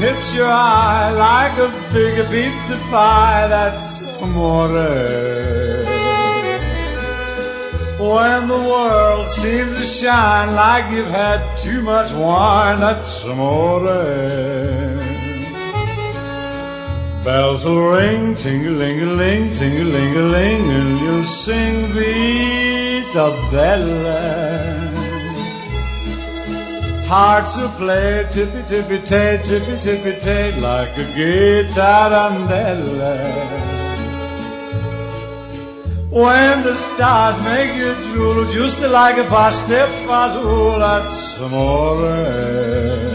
hits your eye like a big pizza pie. That's amore. When the world seems to shine like you've had too much wine, that's amore. Bells will ring, ting-a-ling-a-ling, ting-a-ling-a-ling, and you'll sing Vita Bella. Hearts will play tippy-tippy-tay, tippy-tippy-tay, like a gay tarantella. When the stars make you drool, just like a pasta fazool, that's amore.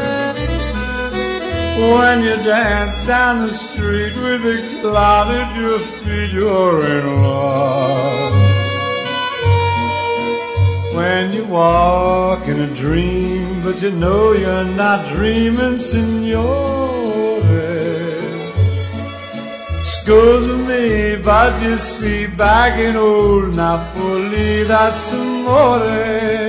When you dance down the street with a cloud at your feet, you're in love. When you walk in a dream, but you know you're not dreaming, signore. Scusa me, but you see, back in old Napoli, that's amore.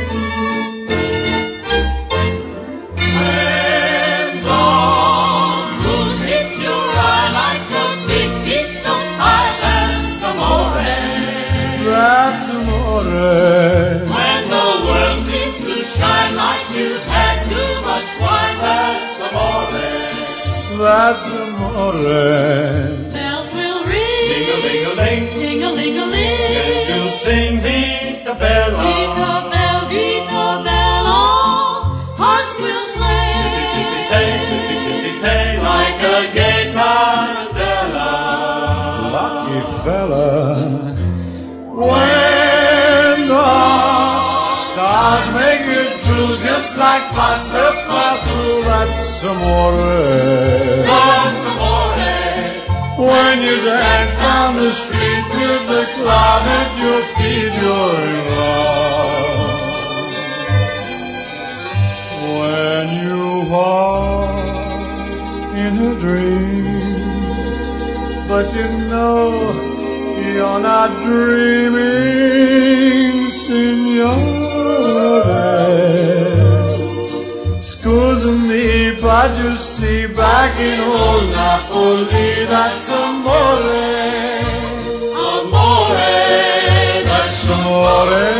That's amore. When the world seems to shine like you've had too much wine, that's amore. That's amore. Bells will ring, ting-a-ling-a-ling, ting-a-ling-a-ling, and you'll sing Vita Bella. Vita Bella, Vita Bella. Hearts will play, tippy-tippy-tay, tippy-tippy-tay, like a gay tarantella. Lucky fella. When the stars make it true, just like pasta fazool, that's amore. That's amore. When you dance down the street with the cloud at your feet, you're in love. When you walk in a dream, but you know you're not dreaming, signore. Scusa me, but you see, back in old Napoli, that's amore. Amore, That's amore.